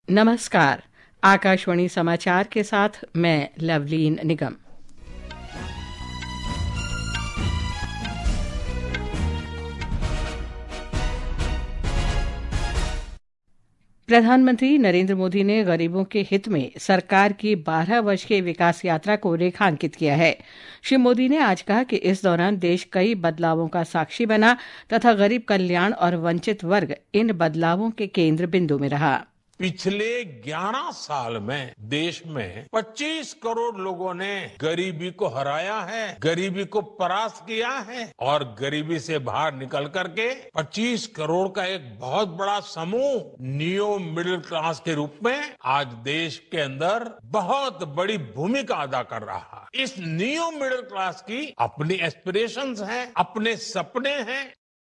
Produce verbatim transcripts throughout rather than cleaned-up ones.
नमस्कार। आकाशवाणी समाचार के साथ मैं लवलीन निगम। प्रधानमंत्री नरेंद्र मोदी ने गरीबों के हित में सरकार की बारह वर्ष की विकास यात्रा को रेखांकित किया है। श्री मोदी ने आज कहा कि इस दौरान देश कई बदलावों का साक्षी बना तथा गरीब कल्याण और वंचित वर्ग इन बदलावों के केंद्र बिंदु में रहा। पिछले ग्यारह साल में देश में पच्चीस करोड़ लोगों ने गरीबी को हराया है, गरीबी को परास्त किया है और गरीबी से बाहर निकल करके पच्चीस करोड़ का एक बहुत बड़ा समूह नियो मिडिल क्लास के रूप में आज देश के अंदर बहुत बड़ी भूमिका अदा कर रहा है। इस नियो मिडिल क्लास की अपनी एस्पिरेशंस हैं, अपने सपने हैं।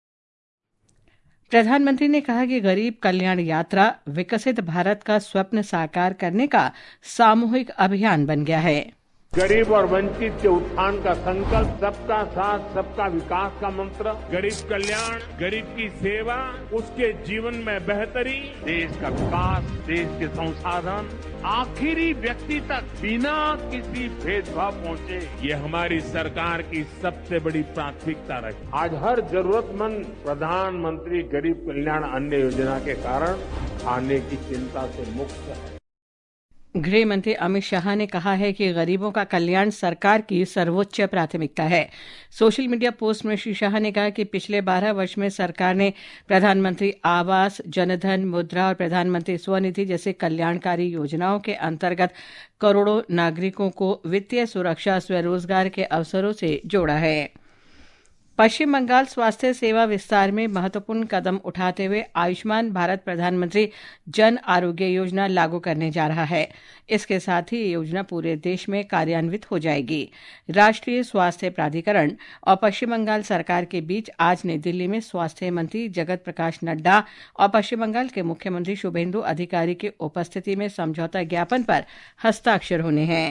प्रधानमंत्री ने कहा कि गरीब कल्याण यात्रा विकसित भारत का स्वप्न साकार करने का सामूहिक अभियान बन गया है। गरीब और वंचित के उत्थान का संकल्प, सबका साथ सबका विकास का मंत्र, गरीब कल्याण, गरीब की सेवा, उसके जीवन में बेहतरी, देश का विकास, देश के संसाधन आखिरी व्यक्ति तक बिना किसी भेदभाव पहुंचे, ये हमारी सरकार की सबसे बड़ी प्राथमिकता रही। आज हर जरूरतमंद प्रधानमंत्री गरीब कल्याण अन्न योजना के कारण खाने की चिंता से मुक्त है। गृह मंत्री अमित शाह ने कहा है कि गरीबों का कल्याण सरकार की सर्वोच्च प्राथमिकता है। सोशल मीडिया पोस्ट में श्री शाह ने कहा कि पिछले बारह वर्ष में सरकार ने प्रधानमंत्री आवास, जनधन, मुद्रा और प्रधानमंत्री स्वनिधि जैसे कल्याणकारी योजनाओं के अंतर्गत करोड़ों नागरिकों को वित्तीय सुरक्षा, स्वरोजगार के अवसरों से जोड़ा है। पश्चिम बंगाल स्वास्थ्य सेवा विस्तार में महत्वपूर्ण कदम उठाते हुए आयुष्मान भारत प्रधानमंत्री जन आरोग्य योजना लागू करने जा रहा है। इसके साथ ही ये योजना पूरे देश में कार्यान्वित हो जाएगी। राष्ट्रीय स्वास्थ्य प्राधिकरण और पश्चिम बंगाल सरकार के बीच आज नई दिल्ली में स्वास्थ्य मंत्री जगत प्रकाश नड्डा और पश्चिम बंगाल के मुख्यमंत्री शुभेंदु अधिकारी की उपस्थिति में समझौता ज्ञापन पर हस्ताक्षर होने हैं।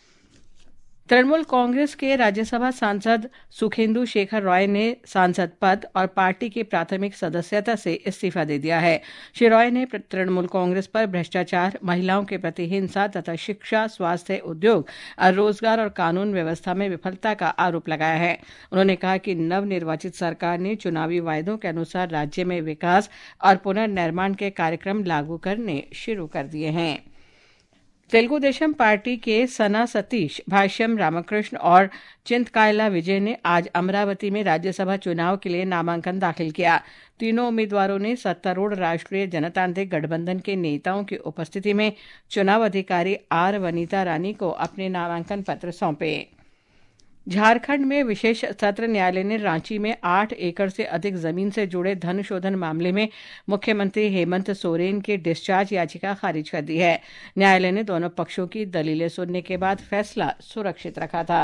तृणमूल कांग्रेस के राज्यसभा सांसद सुखेंदु शेखर रॉय ने सांसद पद और पार्टी की प्राथमिक सदस्यता से इस्तीफा दे दिया है। श्री रॉय ने तृणमूल कांग्रेस पर भ्रष्टाचार, महिलाओं के प्रति हिंसा तथा शिक्षा, स्वास्थ्य, उद्योग, रोजगार और कानून व्यवस्था में विफलता का आरोप लगाया है। उन्होंने कहा कि नवनिर्वाचित सरकार ने चुनावी वायदों के अनुसार राज्य में विकास और पुनर्निर्माण के कार्यक्रम लागू करने शुरू कर दिए हैं। तेलुगु देशम पार्टी के सना सतीश, भाष्यम रामकृष्ण और चिंतकायला विजय ने आज अमरावती में राज्यसभा चुनाव के लिए नामांकन दाखिल किया। तीनों उम्मीदवारों ने सत्तारूढ़ राष्ट्रीय जनतांत्रिक गठबंधन के नेताओं की उपस्थिति में चुनाव अधिकारी आर वनीता रानी को अपने नामांकन पत्र सौंपे। झारखंड में विशेष सत्र न्यायालय ने रांची में आठ एकड़ से अधिक जमीन से जुड़े धन शोधन मामले में मुख्यमंत्री हेमंत सोरेन की डिस्चार्ज याचिका खारिज कर दी है। न्यायालय ने दोनों पक्षों की दलीलें सुनने के बाद फैसला सुरक्षित रखा था।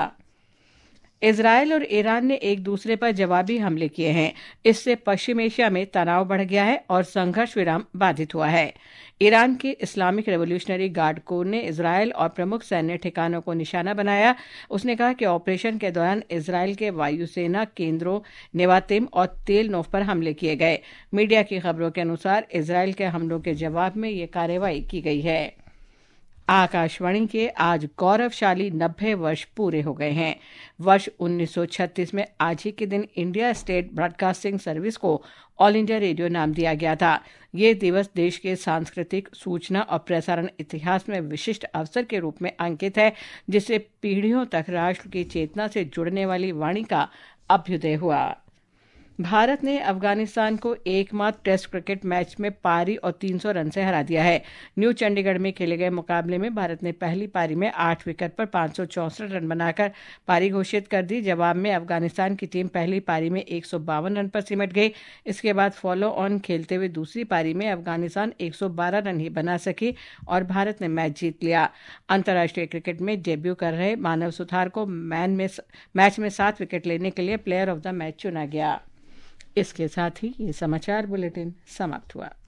इजरायल और ईरान ने एक दूसरे पर जवाबी हमले किए हैं। इससे पश्चिम एशिया में तनाव बढ़ गया है और संघर्ष विराम बाधित हुआ है। ईरान के इस्लामिक रेवोल्यूशनरी गार्ड कोर ने इजरायल और प्रमुख सैन्य ठिकानों को निशाना बनाया। उसने कहा कि ऑपरेशन के दौरान इजरायल के वायुसेना केंद्रों नेवातिम और तेल नोफ पर हमले किए गए। मीडिया की खबरों के अनुसार इजरायल के हमलों के जवाब में ये कार्रवाई की गई है। आकाशवाणी के आज गौरवशाली नब्बे वर्ष पूरे हो गए हैं। वर्ष उन्नीस सौ छत्तीस में आज ही के दिन इंडिया स्टेट ब्रॉडकास्टिंग सर्विस को ऑल इंडिया रेडियो नाम दिया गया था। ये दिवस देश के सांस्कृतिक, सूचना और प्रसारण इतिहास में विशिष्ट अवसर के रूप में अंकित है, जिससे पीढ़ियों तक राष्ट्र की चेतना से जुड़ने वाली वाणी का अभ्युदय हुआ। भारत ने अफगानिस्तान को एकमात्र टेस्ट क्रिकेट मैच में पारी और तीन सौ रन से हरा दिया है। न्यू चंडीगढ़ में खेले गए मुकाबले में भारत ने पहली पारी में आठ विकेट पर पांच सौ चौसठ रन बनाकर पारी घोषित कर दी। जवाब में अफगानिस्तान की टीम पहली पारी में एक सौ बावन रन पर सिमट गई। इसके बाद फॉलो ऑन खेलते हुए दूसरी पारी में अफगानिस्तान एक सौ बारह रन ही बना सकी और भारत ने मैच जीत लिया। अंतर्राष्ट्रीय क्रिकेट में डेब्यू कर रहे मानव सुथार को मैन में मैच में सात विकेट लेने के लिए प्लेयर ऑफ द मैच चुना गया। इसके साथ ही ये समाचार बुलेटिन समाप्त हुआ।